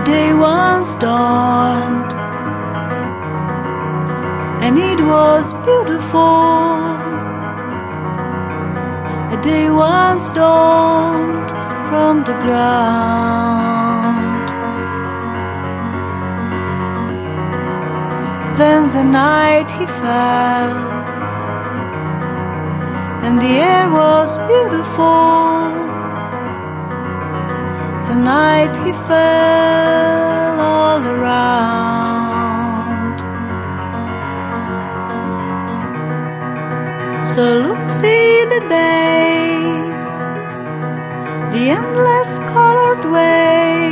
day once dawned, and it was beautiful. A day once dawned from the ground. Then the night he fell, and the air was beautiful. The night he fell.